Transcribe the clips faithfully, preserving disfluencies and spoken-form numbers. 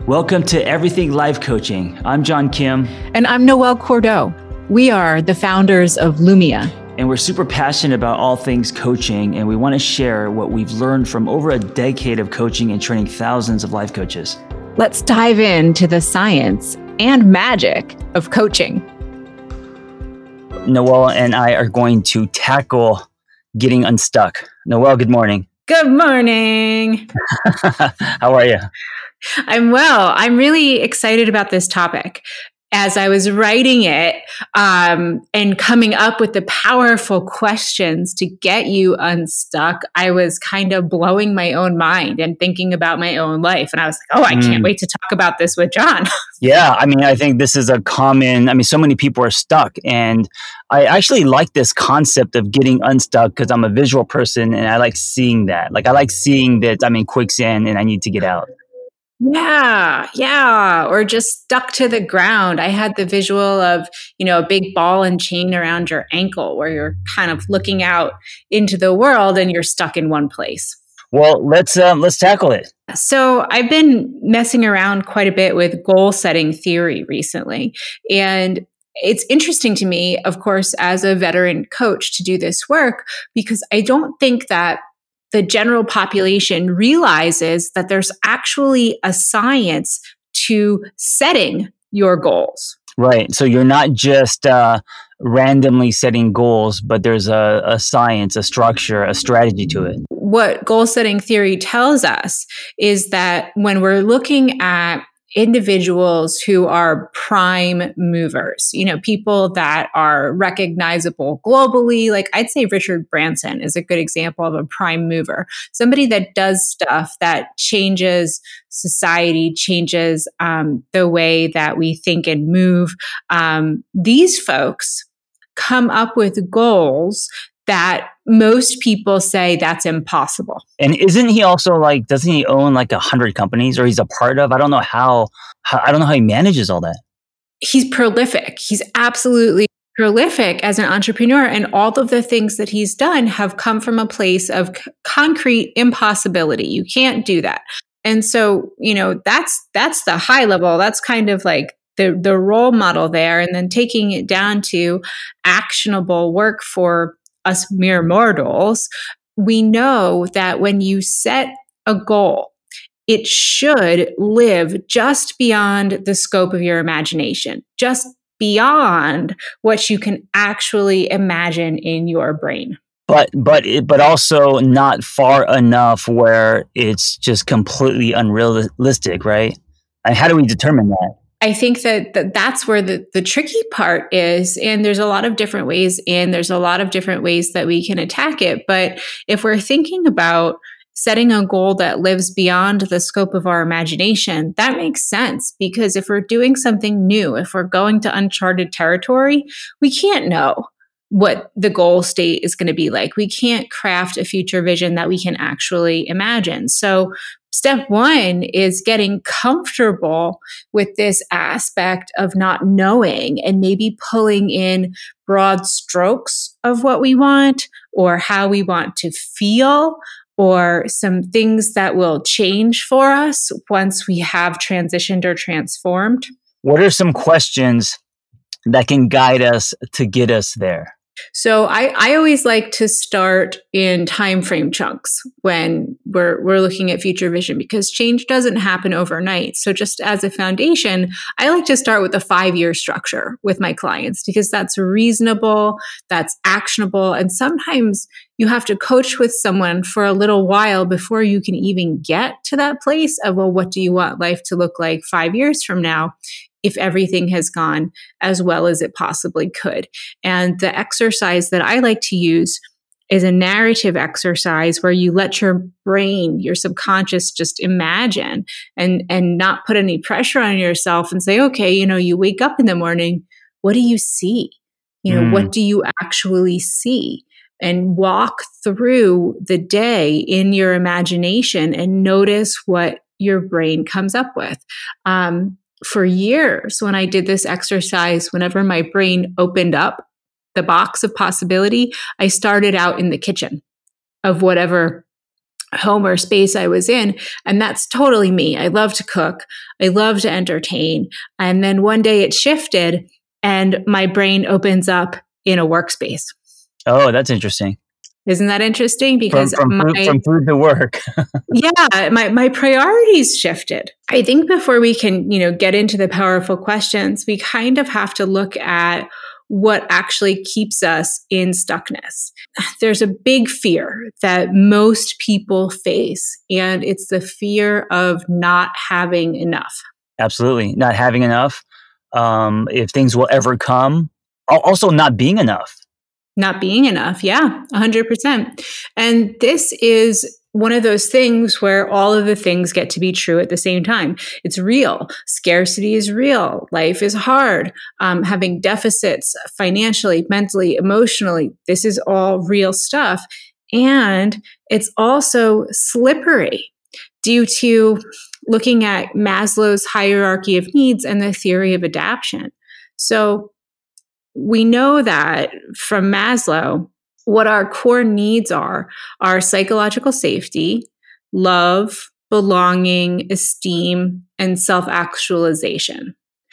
Welcome to Everything Life Coaching. I'm John Kim. And I'm Noelle Cordeaux. We are the founders of Lumia. And we're super passionate about all things coaching, and we want to share what we've learned from over a decade of coaching and training thousands of life coaches. Let's dive into the science and magic of coaching. Noelle and I are going to tackle getting unstuck. Noelle, good morning. Good morning. How are you? I'm well. I'm really excited about this topic. As I was writing it um, and coming up with the powerful questions to get you unstuck, I was kind of blowing my own mind and thinking about my own life. And I was like, oh, I mm. can't wait to talk about this with John. Yeah, I mean, I think this is a common, I mean, so many people are stuck. And I actually like this concept of getting unstuck because I'm a visual person and I like seeing that. Like, I like seeing that I'm in quicksand and I need to get out. Yeah, yeah. Or just stuck to the ground. I had the visual of, you know, a big ball and chain around your ankle where you're kind of looking out into the world and you're stuck in one place. Well, let's um, let's tackle it. So I've been messing around quite a bit with goal setting theory recently. And it's interesting to me, of course, as a veteran coach to do this work, because I don't think that the general population realizes that there's actually a science to setting your goals. Right. So you're not just uh, randomly setting goals, but there's a, a science, a structure, a strategy to it. What goal setting theory tells us is that when we're looking at individuals who are prime movers, you know, people that are recognizable globally, like I'd say Richard Branson is a good example of a prime mover, somebody that does stuff that changes society, changes um, the way that we think and move. Um, these folks come up with goals that most people say that's impossible. And isn't he also like, doesn't he own like a hundred companies or he's a part of? I don't know how, how, I don't know how he manages all that. He's prolific. He's absolutely prolific as an entrepreneur. And all of the things that he's done have come from a place of c- concrete impossibility. You can't do that. And so, you know, that's, that's the high level. That's kind of like the, the role model there. And then taking it down to actionable work for us mere mortals, we know that when you set a goal, it should live just beyond the scope of your imagination, just beyond what you can actually imagine in your brain. But but it, but also not far enough where it's just completely unrealistic, right? And how do we determine that? I think that, that that's where the, the tricky part is. And there's a lot of different ways in, there's a lot of different ways that we can attack it. But if we're thinking about setting a goal that lives beyond the scope of our imagination, that makes sense. Because if we're doing something new, if we're going to uncharted territory, we can't know what the goal state is going to be like. We can't craft a future vision that we can actually imagine. So step one is getting comfortable with this aspect of not knowing and maybe pulling in broad strokes of what we want or how we want to feel or some things that will change for us once we have transitioned or transformed. What are some questions that can guide us to get us there? So I, I always like to start in time frame chunks when we're we're looking at future vision because change doesn't happen overnight. So just as a foundation, I like to start with a five-year structure with my clients because that's reasonable, that's actionable, and sometimes you have to coach with someone for a little while before you can even get to that place of, well, what do you want life to look like five years from now? If everything has gone as well as it possibly could. And the exercise that I like to use is a narrative exercise where you let your brain, your subconscious just imagine and, and not put any pressure on yourself and say, okay, you know, you wake up in the morning, what do you see? You know, mm. what do you actually see? And walk through the day in your imagination and notice what your brain comes up with. Um, For years, when I did this exercise, whenever my brain opened up the box of possibility, I started out in the kitchen of whatever home or space I was in. And that's totally me. I love to cook. I love to entertain. And then one day it shifted and my brain opens up in a workspace. Oh, that's interesting. Isn't that interesting? From Because from food my from food to work. yeah, my my priorities shifted. I think before we can, you know, get into the powerful questions, we kind of have to look at what actually keeps us in stuckness. There's a big fear that most people face, and it's the fear of not having enough. Absolutely. Not having enough. Um, if things will ever come. Al- Also not being enough. Not being enough. Yeah, one hundred percent. And this is one of those things where all of the things get to be true at the same time. It's real. Scarcity is real. Life is hard. Um, having deficits financially, mentally, emotionally, this is all real stuff. And it's also slippery due to looking at Maslow's hierarchy of needs and the theory of adaptation. So, we know that from Maslow, what our core needs are are psychological safety, love, belonging, esteem, and self actualization.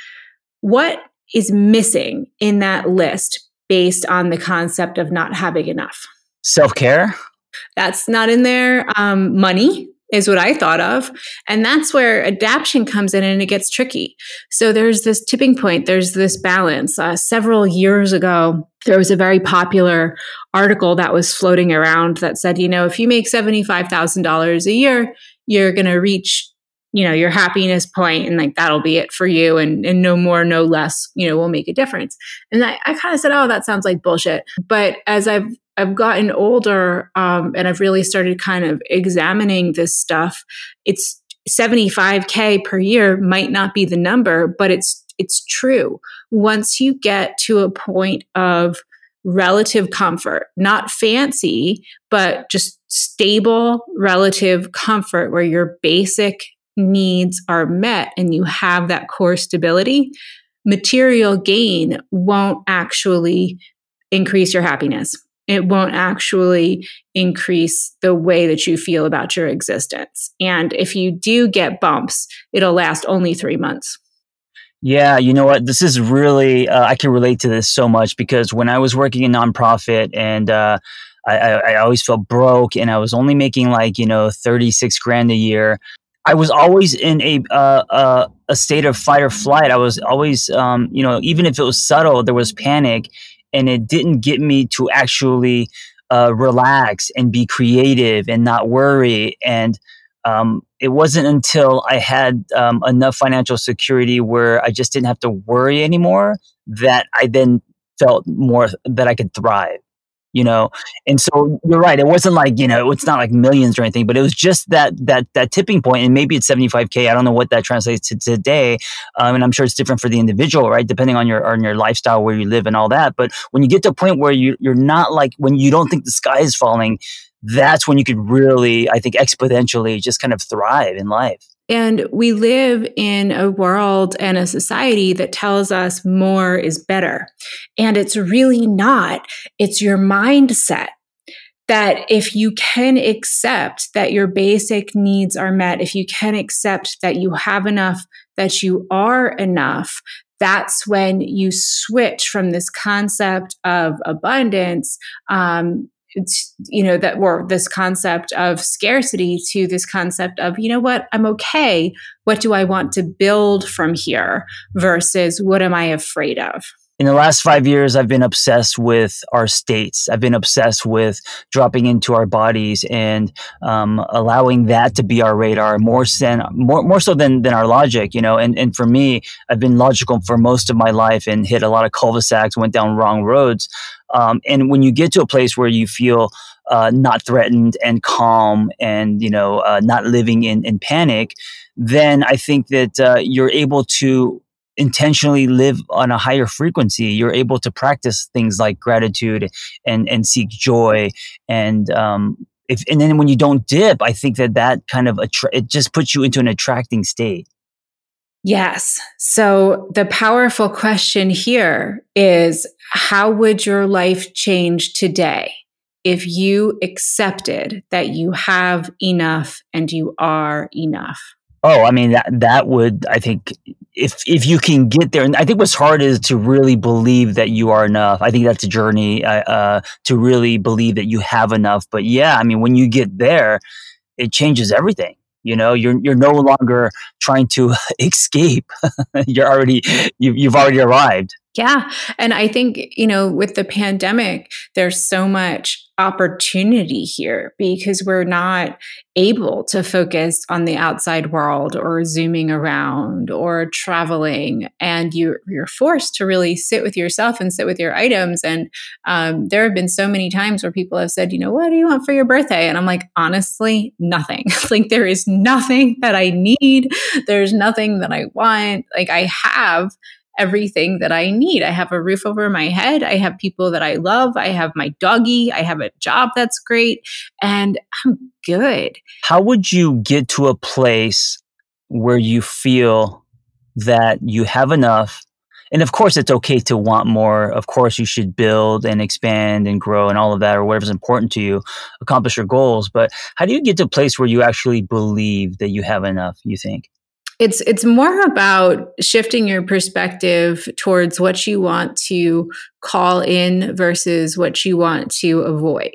What is missing in that list based on the concept of not having enough? Self care. That's not in there. Um, money is what I thought of. And that's where adaptation comes in and it gets tricky. So there's this tipping point, there's this balance. Uh, several years ago, there was a very popular article that was floating around that said, you know, if you make seventy-five thousand dollars a year, you're going to reach, you know, your happiness point and like that'll be it for you. And, and no more, no less, you know, will make a difference. And I, I kind of said, oh, that sounds like bullshit. But as I've I've gotten older um, and I've really started kind of examining this stuff. It's seventy-five K per year might not be the number, but it's it's true. Once you get to a point of relative comfort, not fancy, but just stable relative comfort where your basic needs are met and you have that core stability, material gain won't actually increase your happiness. It won't actually increase the way that you feel about your existence. And if you do get bumps, it'll last only three months. Yeah, you know what? This is really, uh, I can relate to this so much because when I was working in nonprofit and uh, I, I, I always felt broke and I was only making like, you know, thirty-six grand a year. I was always in a, uh, uh, a state of fight or flight. I was always, um, you know, even if it was subtle, there was panic and it didn't get me to actually uh, relax and be creative and not worry. And um, it wasn't until I had um, enough financial security where I just didn't have to worry anymore that I then felt more that I could thrive, you know. And so you're right. It wasn't like, you know, it's not like millions or anything, but it was just that that that tipping point, and maybe it's seventy-five K. I don't know what that translates to today, um, and I'm sure it's different for the individual, right? Depending on your on your lifestyle, where you live, and all that. But when you get to a point where you you're not like when you don't think the sky is falling, that's when you could really, I think, exponentially just kind of thrive in life. And we live in a world and a society that tells us more is better. And it's really not. It's your mindset that if you can accept that your basic needs are met, if you can accept that you have enough, that you are enough, that's when you switch from this concept of abundance, um, it's, you know, that or this concept of scarcity to this concept of, you know what, I'm okay. What do I want to build from here versus what am I afraid of? In the last five years, I've been obsessed with our states. I've been obsessed with dropping into our bodies and um, allowing that to be our radar more than more more so than than our logic, you know. And and for me, I've been logical for most of my life and hit a lot of cul-de-sacs, went down wrong roads. Um, and when you get to a place where you feel uh, not threatened and calm, and you know, uh, not living in in panic, then I think that uh, you're able to intentionally live on a higher frequency. You're able to practice things like gratitude and and seek joy. And um, if and then when you don't dip, I think that that kind of attra- it just puts you into an attracting state. Yes. So the powerful question here is how would your life change today if you accepted that you have enough and you are enough. Oh, I mean that that would I think if if you can get there, and I think what's hard is to really believe that you are enough. I think that's a journey uh, uh, to really believe that you have enough. But yeah, I mean when you get there, it changes everything. You know, you're you're no longer trying to escape. you're already you, you've already arrived. Yeah. And I think, you know, with the pandemic, there's so much opportunity here because we're not able to focus on the outside world or zooming around or traveling. And you, you're forced to really sit with yourself and sit with your items. And um, there have been so many times where people have said, you know, what do you want for your birthday? And I'm like, honestly, nothing. Like, there is nothing that I need. There's nothing that I want. Like, I have everything that I need. I have a roof over my head. I have people that I love. I have my doggy. I have a job that's great. And I'm good. How would you get to a place where you feel that you have enough? And of course, it's okay to want more. Of course, you should build and expand and grow and all of that, or whatever's important to you, accomplish your goals. But how do you get to a place where you actually believe that you have enough, you think? It's it's more about shifting your perspective towards what you want to call in versus what you want to avoid.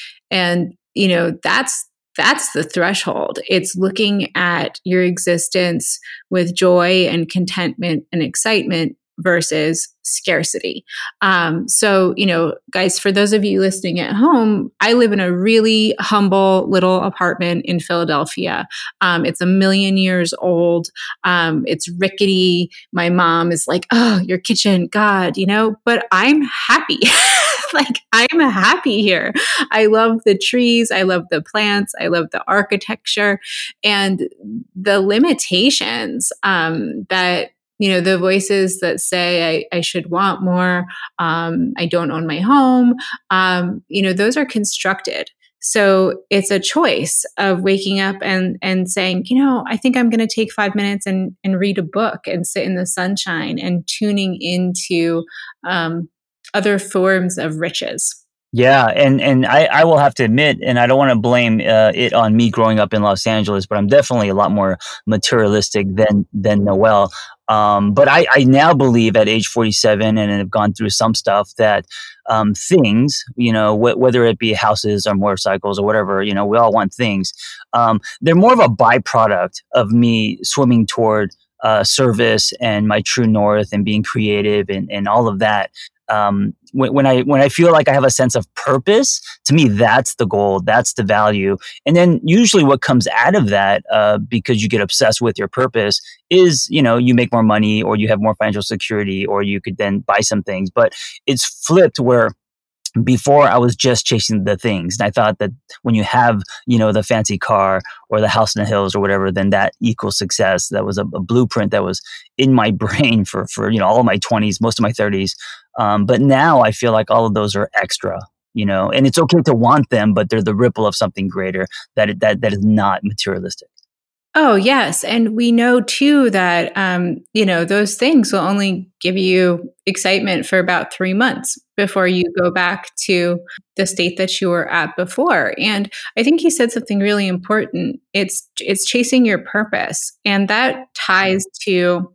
And you know, that's that's the threshold. It's looking at your existence with joy and contentment and excitement versus scarcity. Um, so, you know, guys, for those of you listening at home, I live in a really humble little apartment in Philadelphia. Um, it's a million years old. Um, it's rickety. My mom is like, oh, your kitchen, God, you know, but I'm happy. Like, I'm happy here. I love the trees. I love the plants. I love the architecture and the limitations um, that you know, the voices that say I, I should want more, um, I don't own my home, um, you know, those are constructed. So it's a choice of waking up and and saying, you know, I think I'm going to take five minutes and and read a book and sit in the sunshine and tuning into um, other forms of riches. Yeah, and and I, I will have to admit, and I don't want to blame uh, it on me growing up in Los Angeles, but I'm definitely a lot more materialistic than than Noel. Um, but I, I now believe at age forty-seven and have gone through some stuff that um, things, you know, wh- whether it be houses or motorcycles or whatever, you know, we all want things. Um, they're more of a byproduct of me swimming toward uh, service and my true north and being creative and, and all of that. Um, when, when I when I feel like I have a sense of purpose, to me that's the goal, that's the value. And then usually what comes out of that, uh, because you get obsessed with your purpose, is you know you make more money or you have more financial security or you could then buy some things. But it's flipped where before I was just chasing the things. And I thought that when you have, you know, the fancy car or the house in the hills or whatever, then that equals success. That was a, a blueprint that was in my brain for, for, you know, all of my twenties, most of my thirties. Um, but now I feel like all of those are extra, you know, and it's okay to want them, but they're the ripple of something greater that, that, that is not materialistic. Oh, yes. And we know too that, um, you know, those things will only give you excitement for about three months before you go back to the state that you were at before. And I think he said something really important. It's, it's chasing your purpose. And that ties to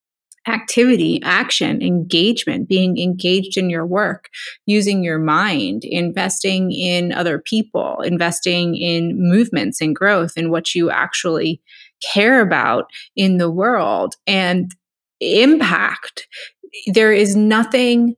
activity, action, engagement, being engaged in your work, using your mind, investing in other people, investing in movements and growth and what you actually care about in the world and impact. There is nothing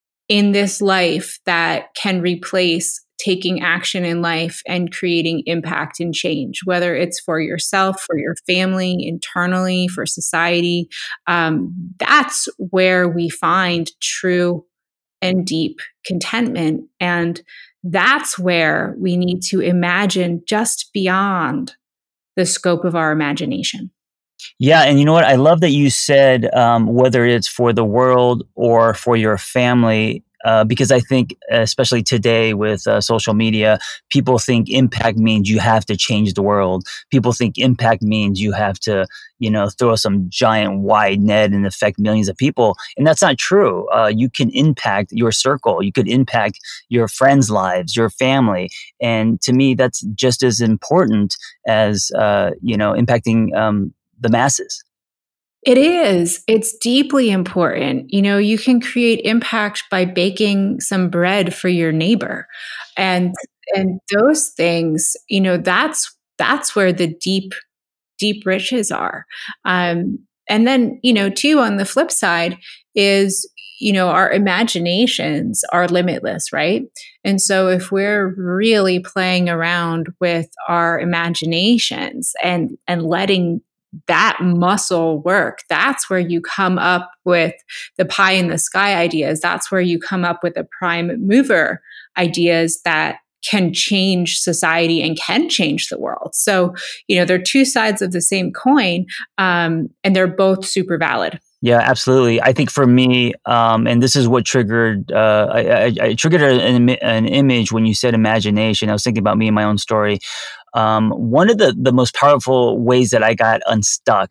in this life that can replace taking action in life and creating impact and change, whether it's for yourself, for your family, internally, for society. Um, that's where we find true and deep contentment. And that's where we need to imagine just beyond the scope of our imagination. Yeah, and you know what? I love that you said um, whether it's for the world or for your family. Uh, because I think, especially today with uh, social media, people think impact means you have to change the world. People think impact means you have to, you know, throw some giant wide net and affect millions of people. And that's not true. Uh, you can impact your circle. You could impact your friends' lives, your family. And to me, that's just as important as, uh, you know, impacting um, the masses. It is. It's deeply important. You know, you can create impact by baking some bread for your neighbor. And and those things, you know, that's that's where the deep deep riches are. Um and then, you know, too on the flip side is, you know, our imaginations are limitless, right? And so if we're really playing around with our imaginations and and letting that muscle work, that's where you come up with the pie in the sky ideas. That's where you come up with the prime mover ideas that can change society and can change the world. So, you know, they're two sides of the same coin, um, and they're both super valid. Yeah, absolutely. I think for me, um, and this is what triggered, uh, I, I, I triggered an, an image when you said imagination. I was thinking about me and my own story. Um, one of the, the most powerful ways that I got unstuck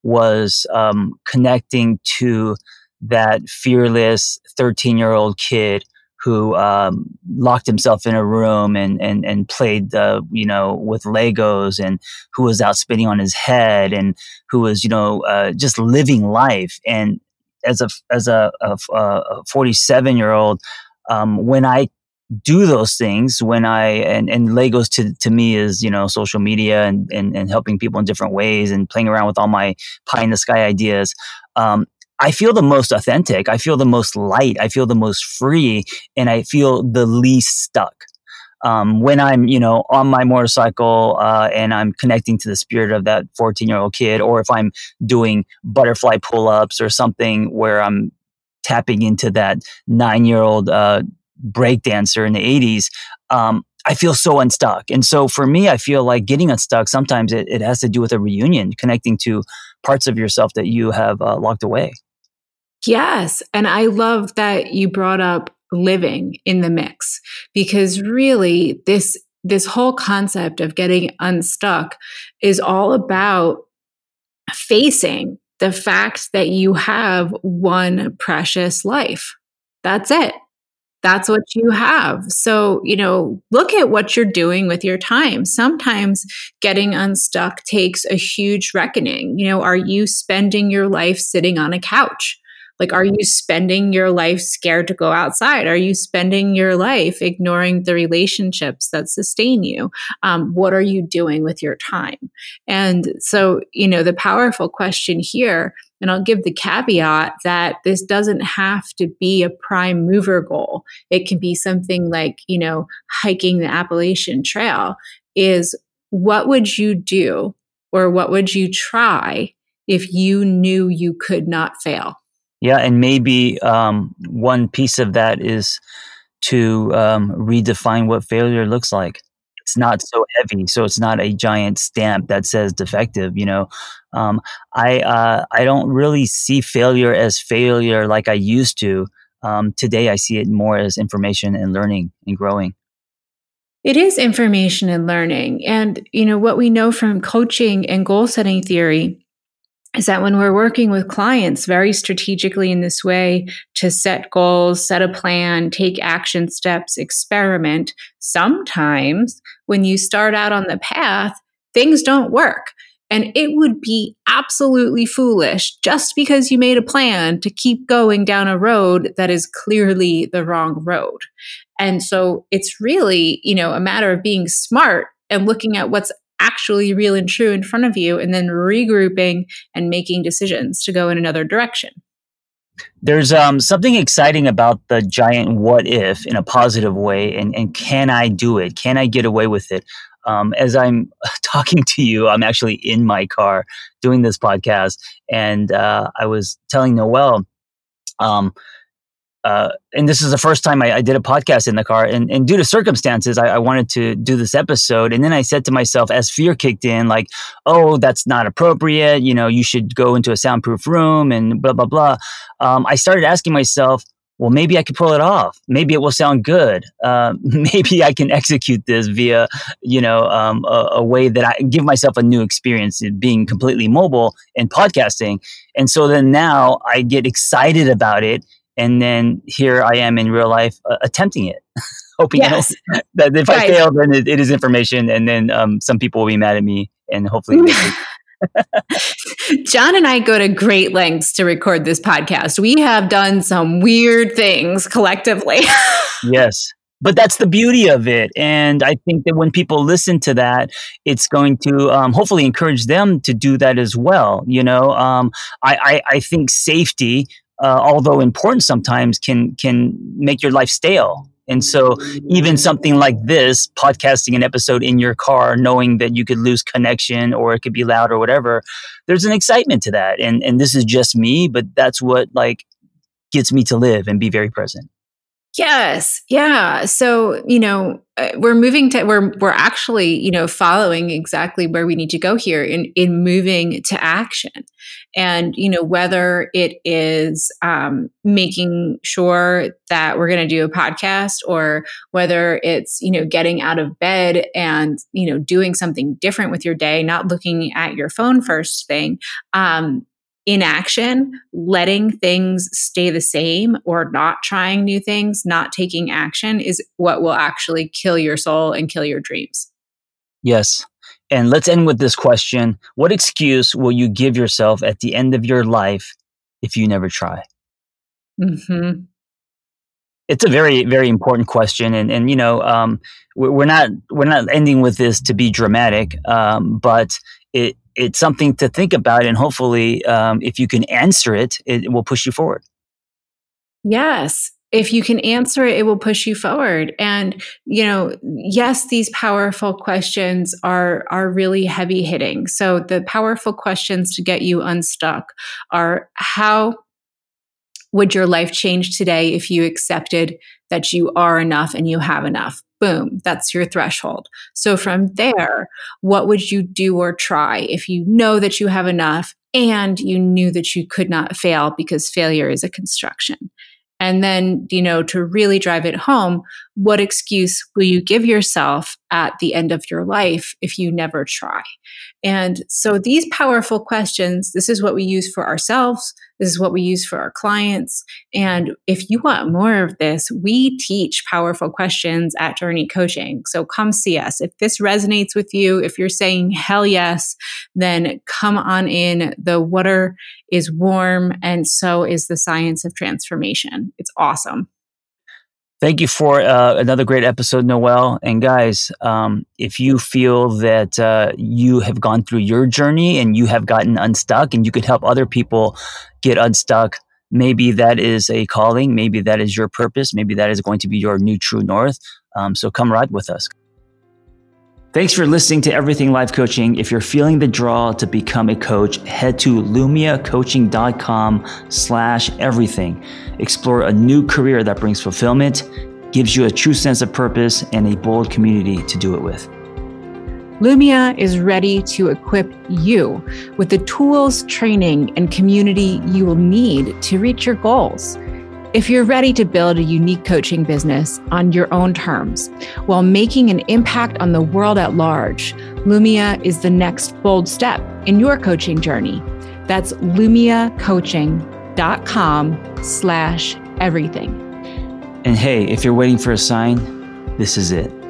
was um, connecting to that fearless thirteen year old kid who um, locked himself in a room and and and played uh, you know with Legos, and who was out spitting on his head, and who was you know uh, just living life. And as a as a, a forty-seven year old, um, when I do those things, when I and, and Legos to to me is you know social media and, and and helping people in different ways and playing around with all my pie in the sky ideas. Um, I feel the most authentic. I feel the most light. I feel the most free, and I feel the least stuck. Um, when I'm, you know, on my motorcycle uh, and I'm connecting to the spirit of that fourteen year old kid, or if I'm doing butterfly pull ups or something where I'm tapping into that nine year old uh, break dancer in the eighties, um, I feel so unstuck. And so for me, I feel like getting unstuck, sometimes it, it has to do with a reunion, connecting to parts of yourself that you have uh, locked away. Yes. And I love that you brought up living in the mix, because really this this whole concept of getting unstuck is all about facing the fact that you have one precious life. That's it. That's what you have. So, you know, look at what you're doing with your time. Sometimes getting unstuck takes a huge reckoning. You know, are you spending your life sitting on a couch? Like, are you spending your life scared to go outside? Are you spending your life ignoring the relationships that sustain you? Um, what are you doing with your time? And so, you know, the powerful question here, and I'll give the caveat that this doesn't have to be a prime mover goal. It can be something like, you know, hiking the Appalachian Trail, is what would you do or what would you try if you knew you could not fail? Yeah, and maybe um, one piece of that is to um, redefine what failure looks like. It's not so heavy, so it's not a giant stamp that says defective. You know, um, I uh, I don't really see failure as failure like I used to. Um, today, I see it more as information and learning and growing. It is information and learning. And, you know, what we know from coaching and goal setting theory is that when we're working with clients very strategically in this way to set goals, set a plan, take action steps, experiment, sometimes when you start out on the path, things don't work. And it would be absolutely foolish just because you made a plan to keep going down a road that is clearly the wrong road. And so it's really, you know, a matter of being smart and looking at what's actually real and true in front of you, and then regrouping and making decisions to go in another direction. There's um, something exciting about the giant what if in a positive way, and, and can I do it? Can I get away with it? Um, as I'm talking to you, I'm actually in my car doing this podcast, and uh, I was telling Noelle, um, uh, and this is the first time I, I did a podcast in the car, and, and due to circumstances, I, I wanted to do this episode. And then I said to myself, as fear kicked in, like, oh, that's not appropriate. You know, you should go into a soundproof room and blah, blah, blah. Um, I started asking myself, well, maybe I could pull it off. Maybe it will sound good. Um, maybe I can execute this via, you know, um, a, a way that I give myself a new experience in being completely mobile and podcasting. And so then now I get excited about it. And then here I am in real life uh, attempting it, hoping Yes. that, that if Right. I fail, then it, it is information. And then um, some people will be mad at me and hopefully they will. John and I go to great lengths to record this podcast. We have done some weird things collectively. Yes. But that's the beauty of it. And I think that when people listen to that, it's going to um, hopefully encourage them to do that as well. You know, um, I, I, I think safety, uh, although important sometimes, can can make your life stale. And so even something like this, podcasting an episode in your car, knowing that you could lose connection or it could be loud or whatever, there's an excitement to that. And and this is just me, but that's what like gets me to live and be very present. Yes. Yeah. So, you know, uh, we're moving to, we're, we're actually, you know, following exactly where we need to go here in, in moving to action. And, you know, whether it is um, making sure that we're going to do a podcast or whether it's, you know, getting out of bed and, you know, doing something different with your day, not looking at your phone first thing. Um, Inaction, letting things stay the same or not trying new things, not taking action is what will actually kill your soul and kill your dreams. Yes. And let's end with this question. What excuse will you give yourself at the end of your life if you never try? Mm-hmm. It's a very, very important question. And, and you know, um, we're not we're not ending with this to be dramatic, um, but it it's something to think about. And hopefully, um, if you can answer it, it will push you forward. Yes. If you can answer it, it will push you forward. And, you know, yes, these powerful questions are, are really heavy hitting. So the powerful questions to get you unstuck are: how would your life change today if you accepted that you are enough and you have enough? Boom, that's your threshold. So from there, what would you do or try if you know that you have enough and you knew that you could not fail because failure is a construction? And then, you know, to really drive it home, what excuse will you give yourself at the end of your life if you never try? And so these powerful questions, this is what we use for ourselves. This is what we use for our clients. And if you want more of this, we teach powerful questions at Journey Coaching. So come see us. If this resonates with you, if you're saying hell yes, then come on in. The water is warm, and so is the science of transformation. It's awesome. Thank you for uh, another great episode, Noelle. And guys, um, if you feel that uh, you have gone through your journey and you have gotten unstuck and you could help other people get unstuck, maybe that is a calling. Maybe that is your purpose. Maybe that is going to be your new true north. Um, so come ride with us. Thanks for listening to Everything Life Coaching. If you're feeling the draw to become a coach, head to lumiacoaching.com slash everything. Explore a new career that brings fulfillment, gives you a true sense of purpose, and a bold community to do it with. Lumia is ready to equip you with the tools, training, and community you will need to reach your goals. If you're ready to build a unique coaching business on your own terms while making an impact on the world at large, Lumia is the next bold step in your coaching journey. That's lumiacoaching.com slash everything. And hey, if you're waiting for a sign, this is it.